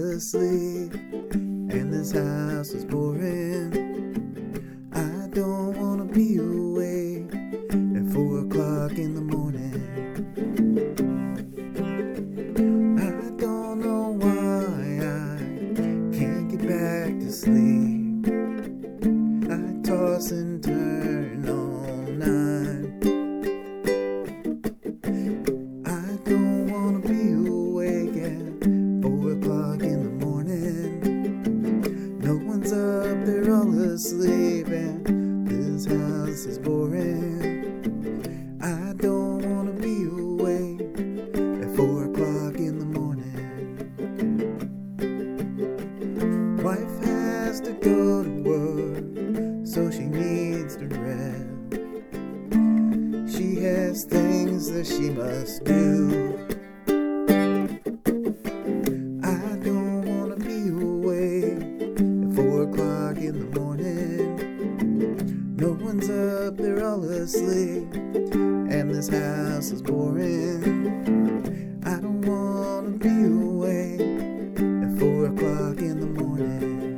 asleep, and this house is boring. I don't wanna be awake at 4 o'clock in the morning. I don't know why I can't get back to sleep. I toss and turn all night. I don't wanna be awake at 4 o'clock in the morning. No one's up, they're all asleep, and this house is boring. I don't wanna be awake at 4 o'clock in the morning. Wife has to go to work, so she needs to rest. She has things that she must do. I don't wanna be awake at 4 o'clock in the morning. No one's up, they're all asleep, and this house is boring. I don't wanna be awake at 4 o'clock in the morning.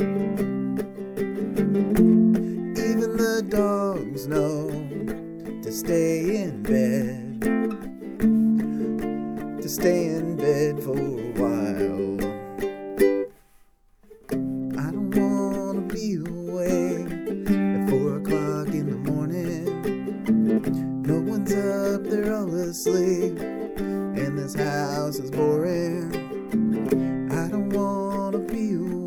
Even the dogs know to stay in bed, to stay in bed for a while. I don't wanna be awake at 4 o'clock in the morning. No one's up, they're all asleep, and this house is boring. I don't wanna be awake